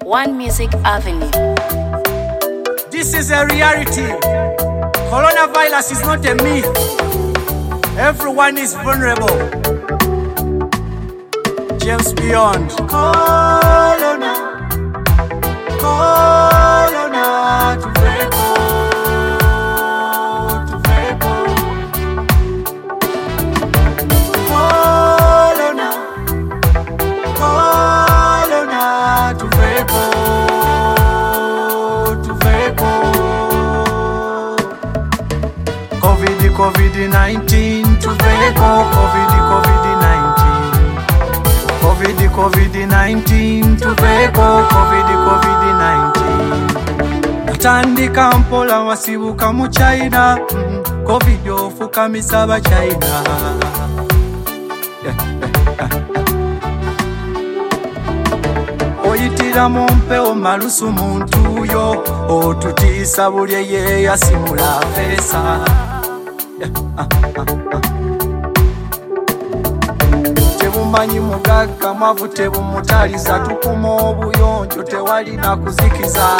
One Music Avenue. This is a reality. Coronavirus is not a myth. Everyone is vulnerable. James Beyond. Corona, Corona, to Corona, Corona, to COVID-19 to COVID-19 to COVID-19 atandika mpola wasibuka mu China COVID ofukamisa ba China oyitira mu mpewo malusu muntu yo otutiisa buli ye yasimula fesa tebumanyi mugagga mavu tebumutaliza tukuma obuyonjo tewali na kuzikiza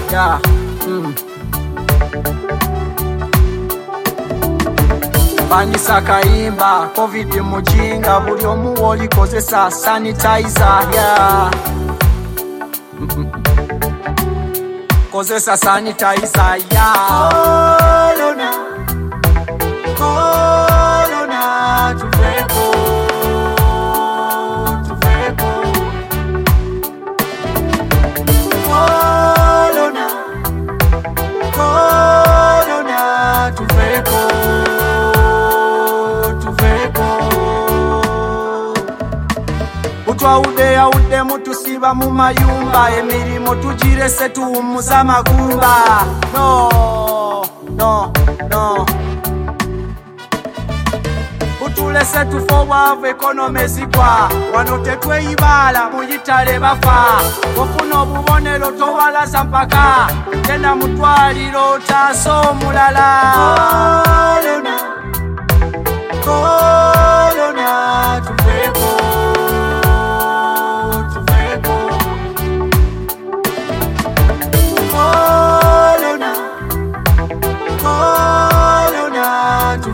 Banisa kayimba COVID mujinga buli omu olikozesa sanitizer kozesa sanitizer Corona, Corona, to Corona, Corona, to utwaude mutusiba mu mayumba emirimo tugirese tuwumuza amagumba no utulese tufowavu ekonome zigwa wano tetweyibala muyitale bafa ofuna obubonero towalaza mpaka genda mutwaliro taso omulala Corona, to Corona, Corona, to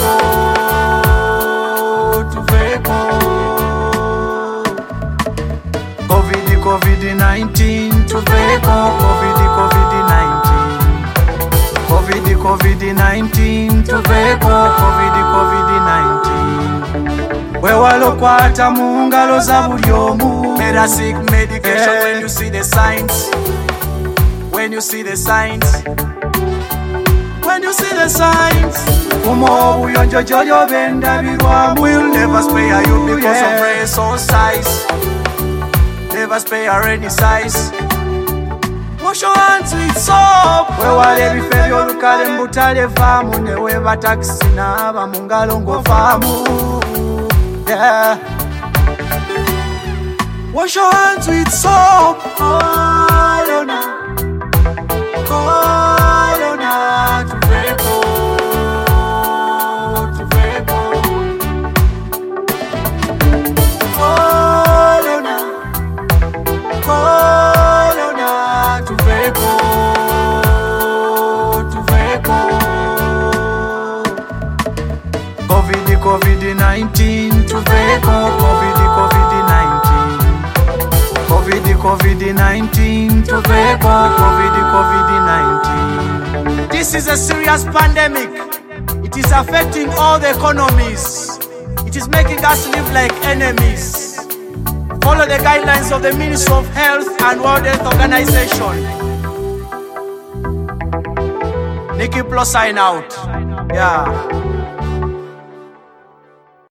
COVID-19 to COVID-19 to COVID-19 wewalokwata mu ngalo za buli omu better seek medication when you see the signs Kumo obuyonjo jojo bendabirwamu will never spare you because of race or size. Never spare any size. Wash your hands with soap. Wewale bife byolukale mbutale famu neweba taxi naba mu ngalo ngofamu Wash your hands with soap. Corona, Corona, to Corona, Corona, to COVID-19 to COVID-19 to COVID-19 This is a serious pandemic. It is affecting all the economies. It is making us live like enemies. Follow the guidelines of the Ministry of Health and World Health Organization. Nikki Plus sign out.